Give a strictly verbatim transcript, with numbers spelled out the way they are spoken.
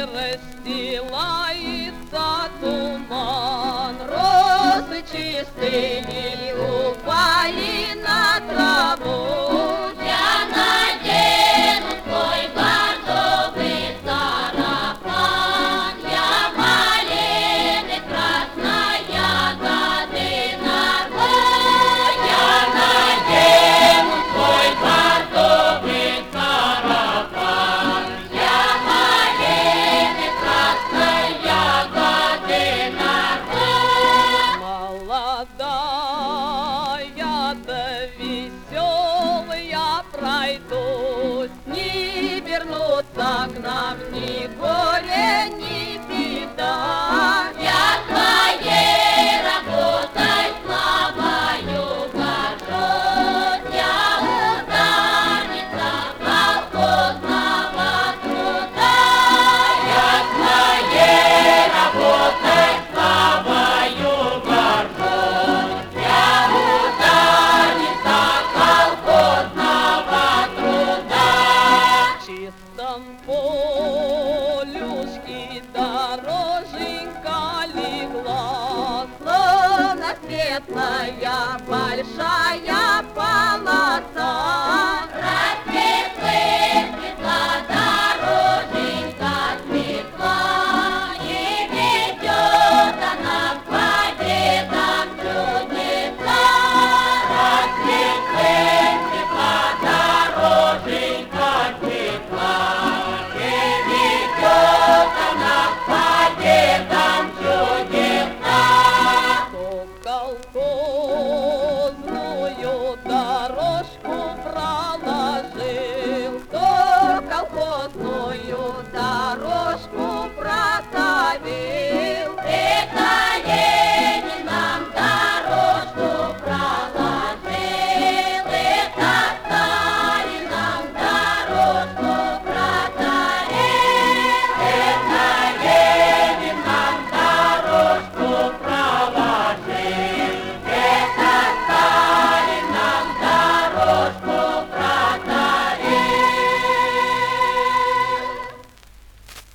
расстилается туман, росы чистые упали на траву. Я надену свой бордовый сарафан, я малины, красной ягоды нарву. Я надену свой бордовый сарафан, я малины, красной ягоды нарву. Молодая да веселая пройдусь, не вернуться к нам ни горе, ни беда. Я твоей работой славою горжусь, я ударница колхозного труда. Я твоей работой славою горжусь, я ударница колхозного труда. В чистом полюшке дороженька легла, словно светлая большая полоса.